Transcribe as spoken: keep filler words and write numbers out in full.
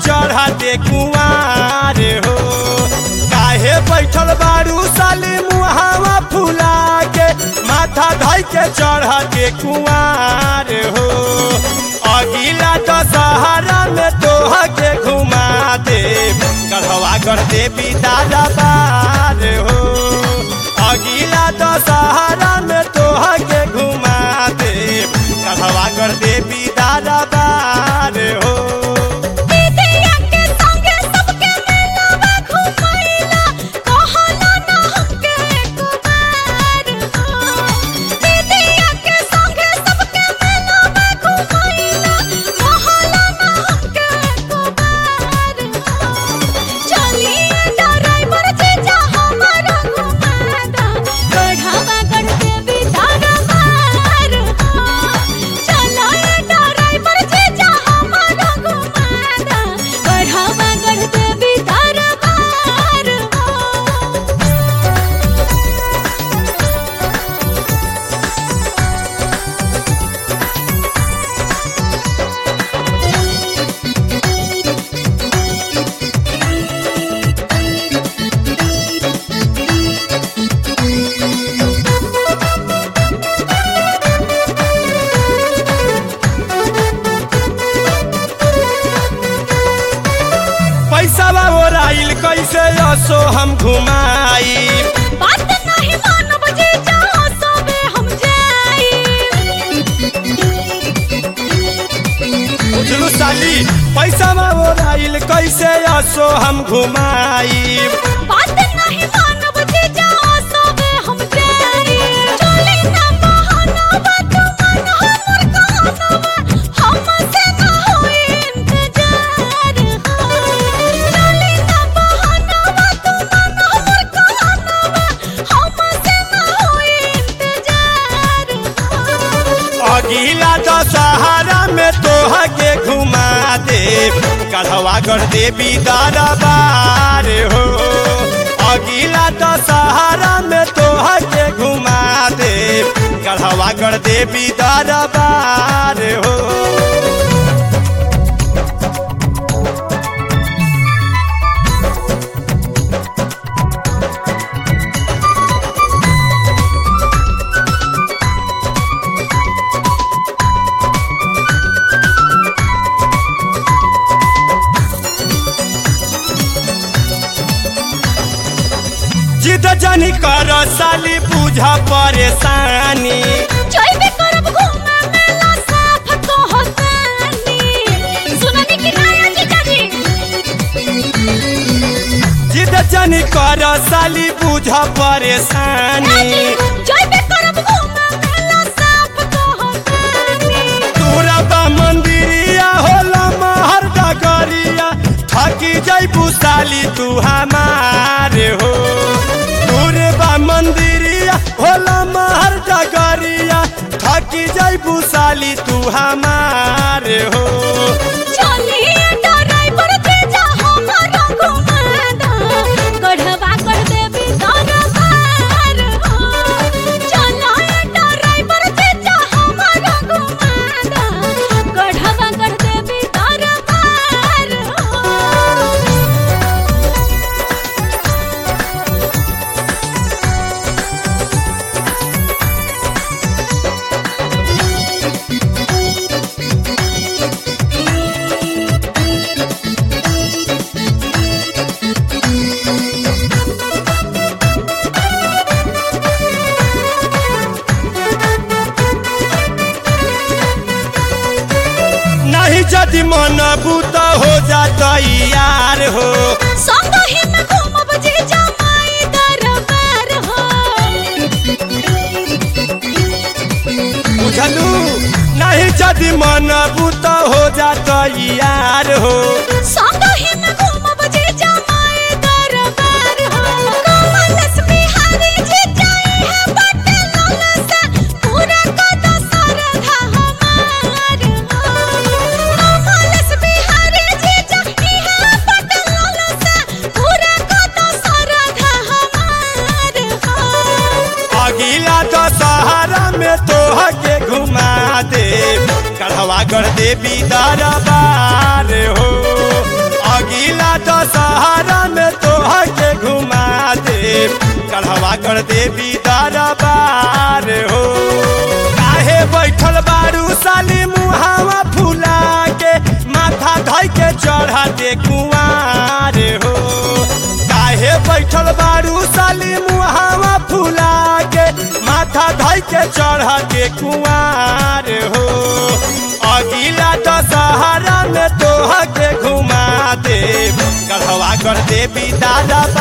चढ़ा दे कुआर हो। काहे बैठल बारू साली मुहावा फुला के माथा धई के चढ़ा दे कुआर हो। अगिला दशहरा में तोह के घुमा दे गढ़वा कर दे बिदारा बार हो। अगिला दशहरा में तोह के घुमा दे गढ़वा कर दे बिदारा बार हो। कैसे असो हम घुमाई बात नहीं मानब जे जाओ सोबे हम जाई। बुझलू साली पैसा में ओराइल कैसे असो हम घुमाई। बात नहीं मानब जे जाओ सोबे हम जाई। चले ना बहाना बात मन हमर कहनवा हमसे ना होई इंतजार हो। चले ना अगिला दशहरा में तोह के घुमा दे गढ़वा कर दे बिदारा बार हो। अगिला दशहरा में तोह के घुमा दे गढ़वा कर दे बिदारा बार हो। जिद जनी कर साली बुझा परेशानी। चलबे करब घूमे मेला साफ कहतानी। सुननी कि नया जीजाजी जिद जनी कर साली बुझा परेशानी। चलबे करब घूमे मेला साफ कहतानी। तोरा बा मंदिरिया होला महर डगरिया थकी जइबू साली तू हमारे हो। मंदिरिया होला महर डगरिया थकी जइबू साली तू हमारे हो। चलिए ड्राइवर तेजा हमरा घुमा दा गढ़वा कर दे बिदारा बार हो। चलिए ड्राइवर तेजा हमरा घुमा दा गढ़वा कर दे बिदारा बार हो। जदि मन बूता हो जाता यार हो। संग ही में घूमब जे जमाई दरबार हो। बुझलू नहीं जदि मन बूता हो जाता यार हो। संग ही में घूमब जे जमाई दरबार हो। कमलेश बिहारी जे जाई है बाटे ललसा पूरा कद सरधा हमार हो। कमलेश बिहारी जे जाई है बाटे ललसा पूरा कद सरधा हमार हो। अगिला दशहरा में तोह के घुमा दे गढ़वा कर दे बिदारा बार हो। दशहरा में तोह के घुमा दे चढ़वा कर देवी दरबार हो। काहे बैठल बारू साली मुहावा फुला के माथा धइ के चढ़ा दे कुंवार हो। काहे बैठल बारू साली मुहावा फुला के माथा धइ के चढ़ा दे कुंवार हो। अगिला दशहरा में तोह के घुमा दे चढ़वा कर देवी दरबार